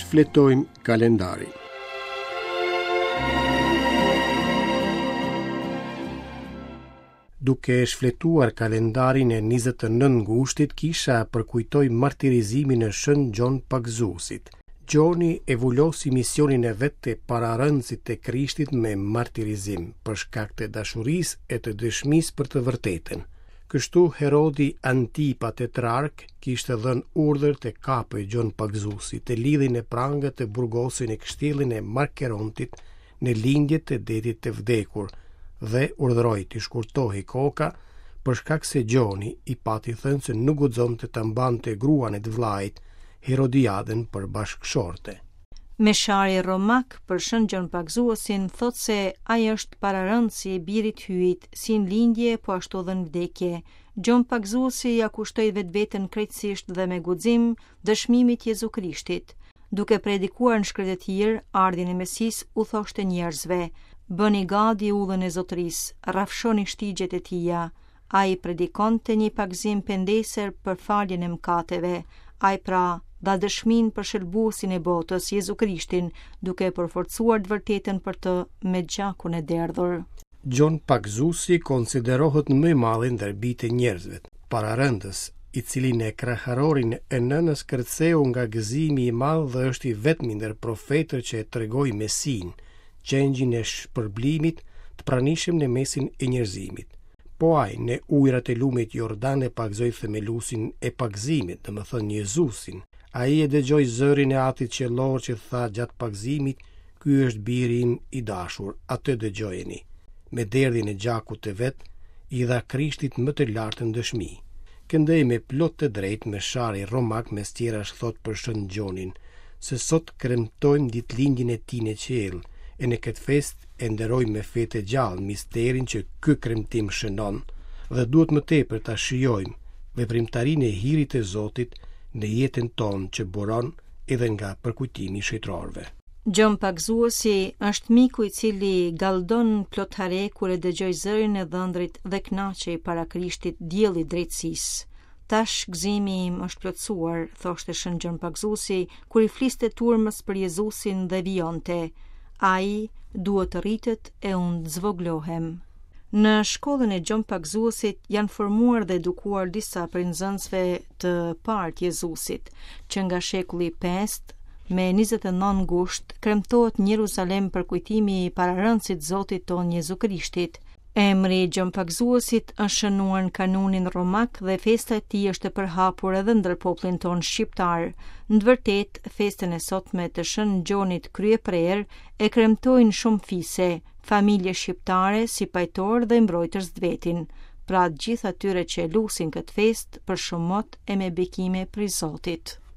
fletojmë kalendarin. Duke shfletuar kalendarin e 29 gushtit, kisha përkujtoj martirizimin e Shën Gjon Pagzusit. Gjoni e vullosi misionin e vet të pararëndësit të Krishtit me martirizim, për shkak të dashurisë e të dëshmisë për të vërtetën. Kështu Herodi Antipa tetrark kishte dhënë urdhër të kapej Gjon Pagzusi të lidhin e prangët të burgosin e kështjellin e Markerontit në lindjet të detit të vdekur dhe urdhëroi të shkurtohej koka për shkak se Gjoni i pati thënë se nuk guxonte ta mbante gruan e të vllait Herodiaden për bashkëshorte. Meshari Romak për Shën Gjon Pagzusin thot se ai është pararëndësi i birit hyjit, si në lindje po ashtu dhe në vdekje. Gjon Pagzusi ja kushtoi vetveten krejtësisht dhe me guxim dëshmimit Jezu Krishtit. Duke predikuar në shkretë e tjerë ardhjen e Mesis, u thoshte njerëzve: bëni gati udhën e Zotërisë, rrafshoni shtigjet e tija. Ai predikonte një pagzim pendeser për faljen e mëkateve. Ai pra dha dëshmin për shëlbuesin e botës, Jezu Krishtin, duke përforcuar të vërtetën për të me gjakun e derdhur. Gjon Pagzusi konsiderohet më i madhi ndër bijtë e njerëzve, pararëndës, i cili në krahërorin e nënës kërceu nga gëzimi i madh dhe është i vetmi ndër profetët që e tregoi Mesin, qengjin e shpërblimit të pranishëm në mesin e njerëzimit. Po ai në ujrat e lumit Jordan e pagzoi themelusin e pagzimit, domethënë Jezusin. Ai e dëgjoi zërin e atit qellor që tha gjatë pagzimit: "Ky është biri im i dashur, atë dëgjojeni." Me derdhjen e gjakut të vet, i dha Krishtit më të lartën dëshmi. Këndej me plot të drejtë Meshari Romak mes tjerash thot për Shën Gjonin se sot kremtojmë ditëlindjen e tij në qiell, e në këtë fest e nderojmë me fete gjallë misterin që ky kremtim shënon, dhe duhet më tepër ta shijojmë veprimtarinë e hirit të Zotit në jetën tonë që buron edhe nga përkujtimi i shëtrorëve. Gjon Pagzusi është miku i cili galdon plot hare kur e dëgjoj zërin e dhëndrit dhe kënaqej para Krishtit, dielli drejtësisë. Tash gëzimi im është plotësuar, thoshte Shën Gjon Pagzusi kur i fliste turmës për Jezusin dhe vijonte: ai duhet të rritet e unë zvoglohem. Në shkollën e Gjon Pagzusit janë formuar dhe edukuar disa prej nxënësve të parë të Jezusit, që nga shekulli 5 me 29 gusht kremtohet në Jeruzalem për kujtimi i pararëndësit Zotit ton Jezu Krishtit. Emri Gjon Pagzusit është shënuar në kanunin romak dhe festa e tij është e përhapur edhe ndër popullin ton shqiptar. Në të vërtetë, festën e sotme të Shën Gjonit kryeprerë e kremtojnë shumë fise, familje shqiptare si pajtor dhe mbrojtës të vetin, pra të gjithë atyre që lusin këtë festë për shumot e me bekime prej Zotit.